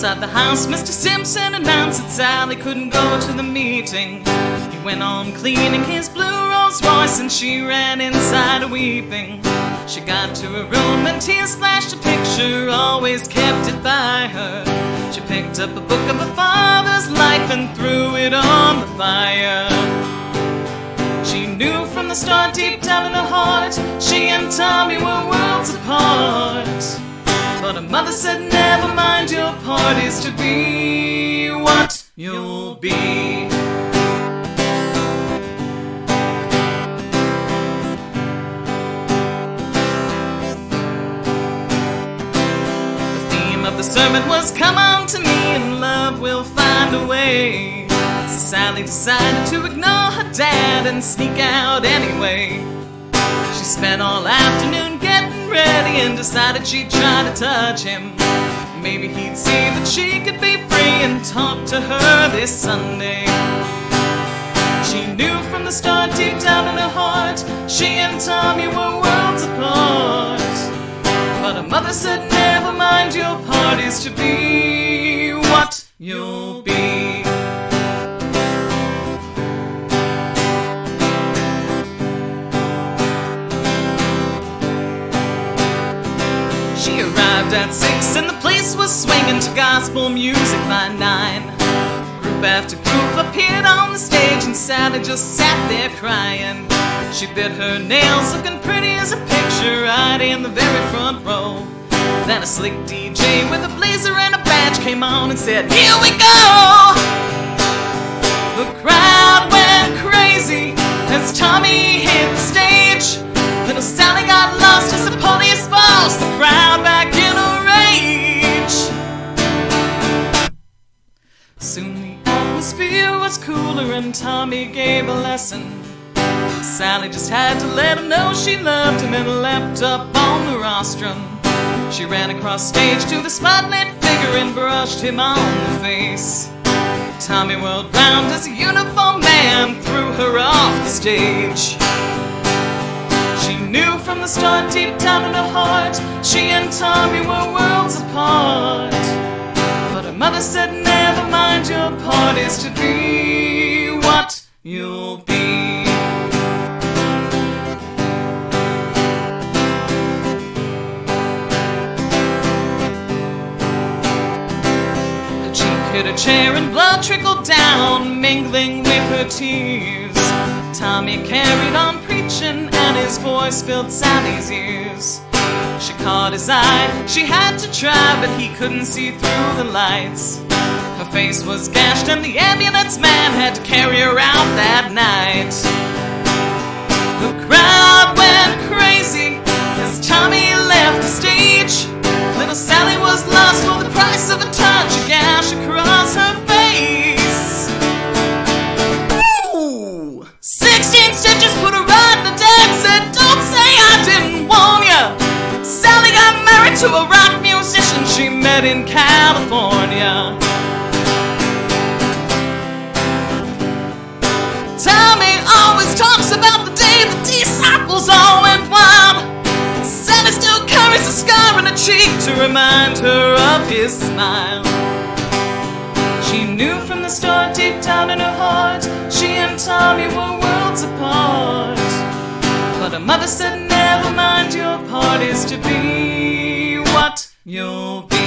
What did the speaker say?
Outside the house, Mr. Simpson announced that Sally couldn't go to the meeting. He went on cleaning his blue Rolls Royce and she ran inside weeping. She got to her room and tears flashed a picture, always kept it by her. She picked up a book of her father's life and threw it on the fire. She knew from the start, deep down in her heart, she and Tommy were worlds apart. But her mother said, never mind, your part is to be what you'll be. The theme of the sermon was, come on to me and love will find a way. So Sally decided to ignore her dad and sneak out anyway. She spent all afternoon getting ready and decided she'd try to touch him. Maybe he'd see that she could be free and talk to her this Sunday. She knew from the start, deep down in her heart, she and Tommy were worlds apart. But her mother said, never mind, your part is to be what you'll be. She arrived at 6 and the place was swinging to gospel music by 9. Group after group appeared on the stage and Sally just sat there crying. She bit her nails, looking pretty as a picture, right in the very front row. Then a slick DJ with a blazer and a badge came on and said, here we go! The crowd went crazy as Tommy hit the stage. Little Sally got lost as the police bossed the crowd back in a rage. Soon the atmosphere was cooler and Tommy gave a lesson. Sally just had to let him know she loved him and leapt up on the rostrum. She ran across stage to the spotlit figure and brushed him on the face. Tommy whirled round as a uniformed man threw her off the stage. She knew from the start, deep down in her heart, she and Tommy were worlds apart. But her mother said, never mind, your part is to be what you'll be. Her cheek hit a chair and blood trickled down, mingling with her tears. Tommy carried on preaching and his voice filled Sally's ears. She caught his eye, she had to try, but he couldn't see through the lights. Her face was gashed and the ambulance man had to carry her out that night. The crowd went crazy as Tommy left the stage. Little Sally was lost for the price of a touch, a gash across her face. 16 stitches put her right in the deck, said, don't say I didn't warn ya. Sally got married to a rock musician she met in California. Tommy always talks about the day the disciples all went wild. Sally still carries a scar on her cheek to remind her of his smile. She knew from the start, deep down in her heart, she and Tommy were worlds apart. But her mother said, never mind, your part is to be what you'll be.